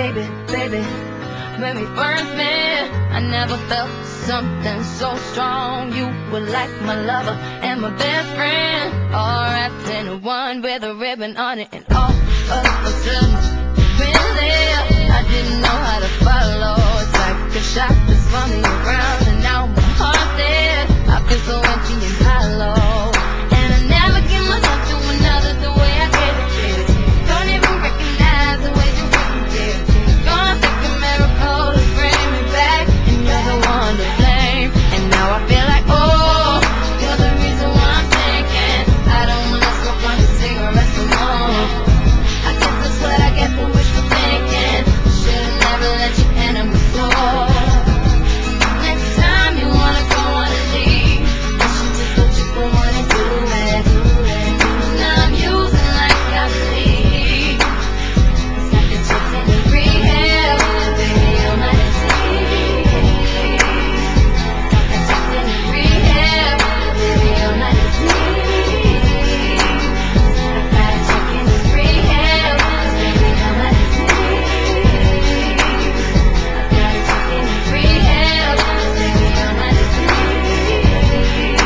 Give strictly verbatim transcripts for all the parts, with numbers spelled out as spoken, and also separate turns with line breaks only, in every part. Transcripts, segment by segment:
baby, baby. When we first met, I never felt something so strong. You were like my lover and my best friend, all wrapped in one with a ribbon on it. And all of a sudden, really, I didn't know how to follow. It's like a shot that's spun me around, and now my heart's dead. I feel so empty and hollow, and I never give myself to another the way I gave it to you. Don't even recognize the way you really did. Gonna take a miracle to bring me back, and you're the one to blame. And now I feel like, oh, you're the reason why I'm thinking I don't wanna smoke on the cigarettes no more. I guess that's what I get for wishful thinking. Should've never let you enter my soul. Next time you wanna go on a leave, I should just let you go on and do it. Now I'm using like I believe. It's like a trip in rehab, baby, you're my disease. It's like a trip in rehab, baby, you're my disease. I gotta check in this rehab, baby, you're my disease. I gotta check in this rehab, baby, you're my disease.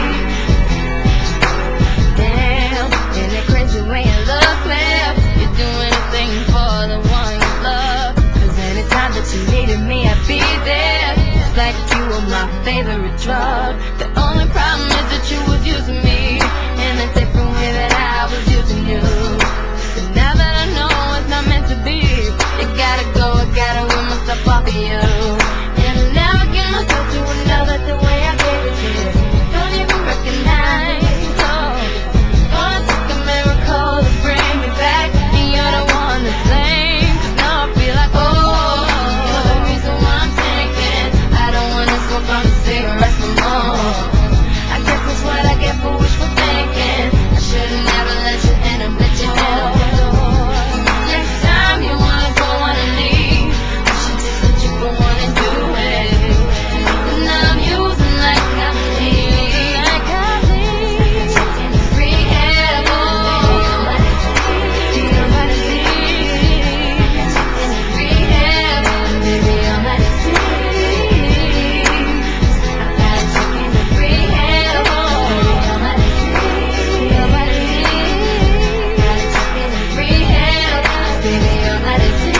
Damn, isn't it crazy when you look left? You're doing a thing for the one you love. Cause anytime that you needed me, I'd be there. It's like you were my favorite drug. The only problem is that you was using me in a different way that I was using you. But now that I know it's not meant to be, it gotta go, I gotta rid myself off of you. And I never give myself to another the way I gave it to you. Don't even recognize, oh. Gonna take a miracle to bring me back, and you're the one to blame. Cause now I feel like, oh, you're the reason why I'm thinking I don't wanna smoke on the cigarettes no more. I guess that's what I get for wishful thinking. I should've never let you in and let you in. Next time you wanna go on and leave, I should just let you go on and do it. And now I'm using like I believe. Like I believe. Taking this rehab, oh, baby, you're my disease. Taking this rehab, baby, you're my disease. I gotta check in this rehab, oh, you're my disease. You're my disease. Gotta check in this rehab, baby, you're my disease.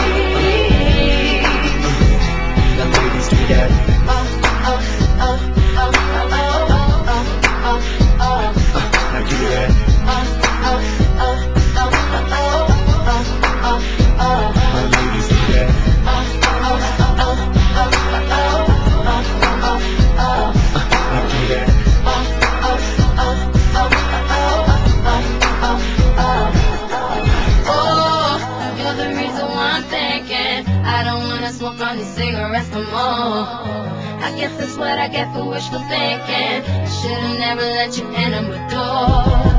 Now ladies, do that.
Oh, oh, oh, oh, oh, oh, oh, oh, oh, oh.
Now do that.
Oh, oh, oh, oh, oh, oh, oh, oh, oh.
Now ladies, do that.
Oh, oh, oh, oh, oh, oh, oh, oh, oh.
Now do that.
Oh, oh, oh, oh, oh, oh, oh, oh. Oh, you're the reason why I'm thinking I don't wanna smoke on these cigarettes no more. I guess that's what I get for wishful thinking. I should've never let you enter my door.